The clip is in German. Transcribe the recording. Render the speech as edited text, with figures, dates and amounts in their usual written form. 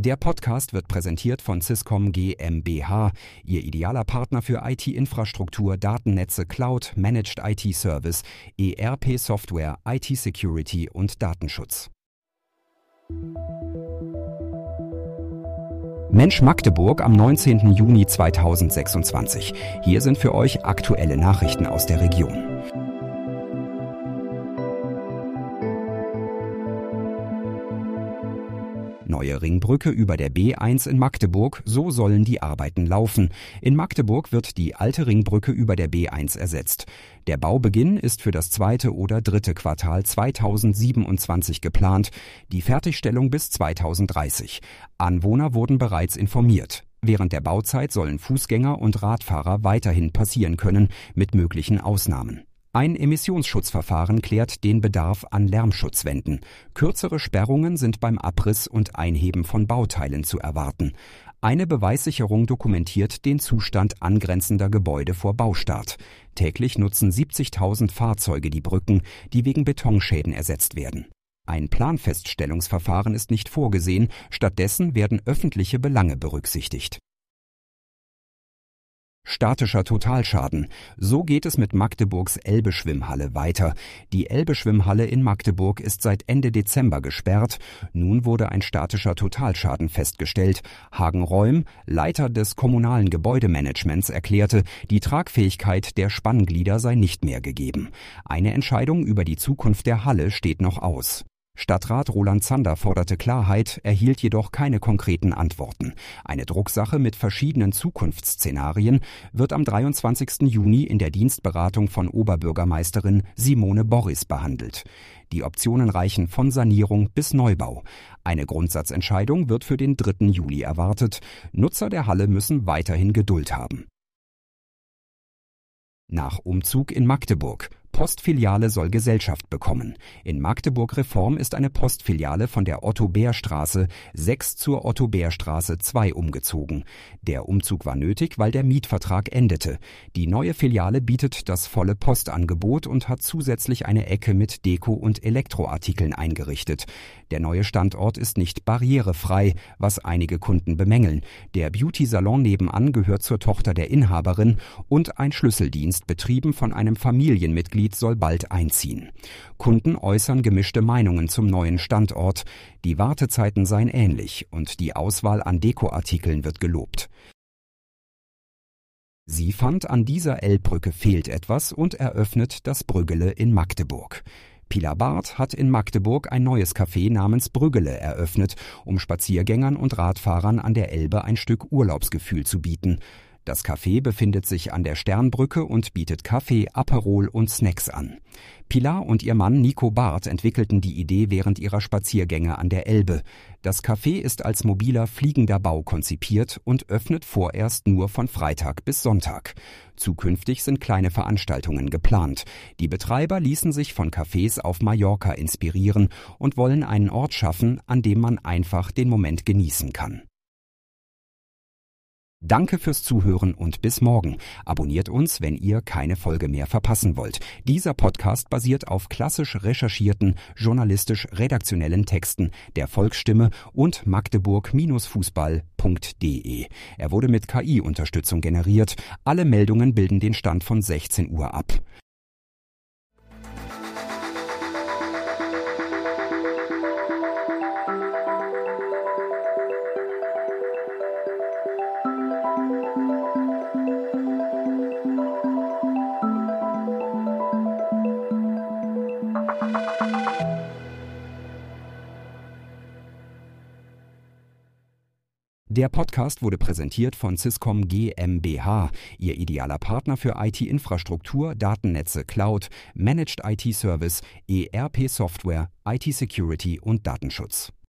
Der Podcast wird präsentiert von Swisscom GmbH, Ihr idealer Partner für IT-Infrastruktur, Datennetze, Cloud, Managed IT-Service, ERP-Software, IT-Security und Datenschutz. Mensch Magdeburg am 19. Juni 2026. Hier sind für euch aktuelle Nachrichten aus der Region. Neue Ringbrücke über der B1 in Magdeburg, so sollen die Arbeiten laufen. In Magdeburg wird die alte Ringbrücke über der B1 ersetzt. Der Baubeginn ist für das zweite oder dritte Quartal 2027 geplant, die Fertigstellung bis 2030. Anwohner wurden bereits informiert. Während der Bauzeit sollen Fußgänger und Radfahrer weiterhin passieren können, mit möglichen Ausnahmen. Ein Emissionsschutzverfahren klärt den Bedarf an Lärmschutzwänden. Kürzere Sperrungen sind beim Abriss und Einheben von Bauteilen zu erwarten. Eine Beweissicherung dokumentiert den Zustand angrenzender Gebäude vor Baustart. Täglich nutzen 70.000 Fahrzeuge die Brücken, die wegen Betonschäden ersetzt werden. Ein Planfeststellungsverfahren ist nicht vorgesehen, stattdessen werden öffentliche Belange berücksichtigt. Statischer Totalschaden. So geht es mit Magdeburgs Elbe-Schwimmhalle weiter. Die Elbe-Schwimmhalle in Magdeburg ist seit Ende Dezember gesperrt. Nun wurde ein statischer Totalschaden festgestellt. Hagen Reum, Leiter des kommunalen Gebäudemanagements, erklärte, die Tragfähigkeit der Spannglieder sei nicht mehr gegeben. Eine Entscheidung über die Zukunft der Halle steht noch aus. Stadtrat Roland Zander forderte Klarheit, erhielt jedoch keine konkreten Antworten. Eine Drucksache mit verschiedenen Zukunftsszenarien wird am 23. Juni in der Dienstberatung von Oberbürgermeisterin Simone Borris behandelt. Die Optionen reichen von Sanierung bis Neubau. Eine Grundsatzentscheidung wird für den 3. Juli erwartet. Nutzer der Halle müssen weiterhin Geduld haben. Nach Umzug in Magdeburg. Postfiliale soll Gesellschaft bekommen. In Magdeburg-Reform ist eine Postfiliale von der Otto-Bär-Straße 6 zur Otto-Bär-Straße 2 umgezogen. Der Umzug war nötig, weil der Mietvertrag endete. Die neue Filiale bietet das volle Postangebot und hat zusätzlich eine Ecke mit Deko- und Elektroartikeln eingerichtet. Der neue Standort ist nicht barrierefrei, was einige Kunden bemängeln. Der Beauty-Salon nebenan gehört zur Tochter der Inhaberin und ein Schlüsseldienst, betrieben von einem Familienmitglied, soll bald einziehen. Kunden äußern gemischte Meinungen zum neuen Standort. Die Wartezeiten seien ähnlich und die Auswahl an Dekoartikeln wird gelobt. Sie fand, an dieser Elbbrücke fehlt etwas und eröffnet das Brüggele in Magdeburg. Pilar Barth hat in Magdeburg ein neues Café namens Brüggele eröffnet, um Spaziergängern und Radfahrern an der Elbe ein Stück Urlaubsgefühl zu bieten. Das Café befindet sich an der Sternbrücke und bietet Kaffee, Aperol und Snacks an. Pilar und ihr Mann Nico Barth entwickelten die Idee während ihrer Spaziergänge an der Elbe. Das Café ist als mobiler fliegender Bau konzipiert und öffnet vorerst nur von Freitag bis Sonntag. Zukünftig sind kleine Veranstaltungen geplant. Die Betreiber ließen sich von Cafés auf Mallorca inspirieren und wollen einen Ort schaffen, an dem man einfach den Moment genießen kann. Danke fürs Zuhören und bis morgen. Abonniert uns, wenn ihr keine Folge mehr verpassen wollt. Dieser Podcast basiert auf klassisch recherchierten, journalistisch-redaktionellen Texten der Volksstimme und magdeburg-fußball.de. Er wurde mit KI-Unterstützung generiert. Alle Meldungen bilden den Stand von 16 Uhr ab. Der Podcast wurde präsentiert von Swisscom GmbH, Ihr idealer Partner für IT-Infrastruktur, Datennetze, Cloud, Managed IT-Service, ERP-Software, IT-Security und Datenschutz.